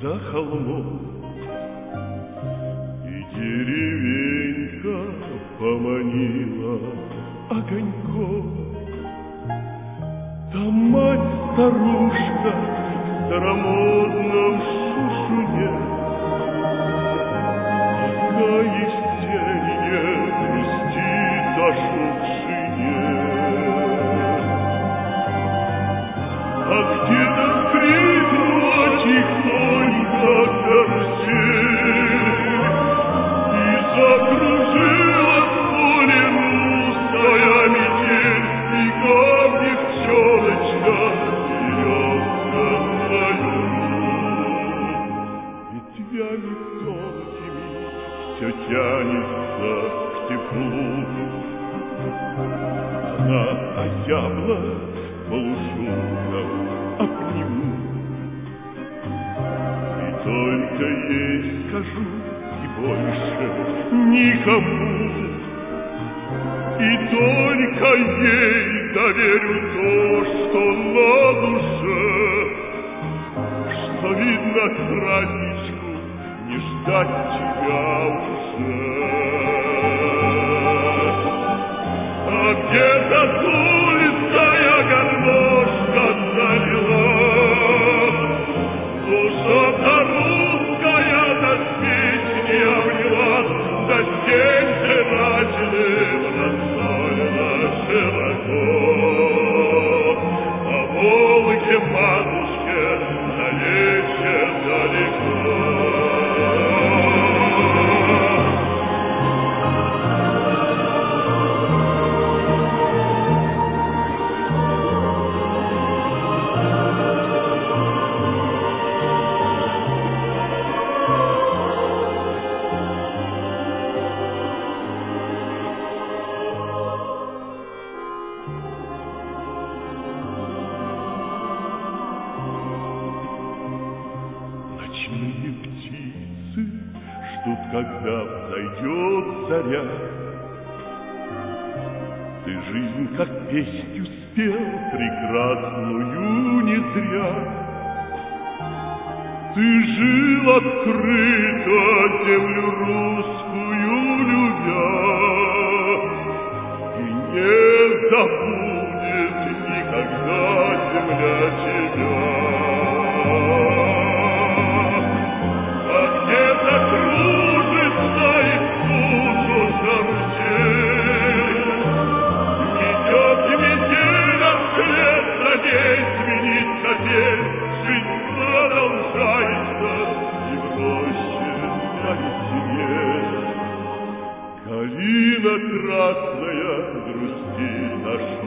за холмом, и деревенька поманила огоньком. Там мать-старушка в старомодном шушуне, пока есенье грустит о шукшине. А где-то скрипнула тихонько карусель, и закружила в поле русская метель, и камни в челочка берется поют. Ветвями тонкими все тянется к теплу. Она озябла полушубком обниму, и только ей скажу, и больше никому, и только ей доверю то, что на душе, что видно к праздничку не ждать тебя уже. А где-то тульская гармошка завела, душа-то русская до песни обняла, до стен жирательным рассольно широко. А Волге матушке далече далеко. Когда взойдет заря, ты жизнь как песню спел прекрасную не зря. Ты жил открыто землю русскую любя, и не забудет никогда земля тебя. Калина красная грустит наш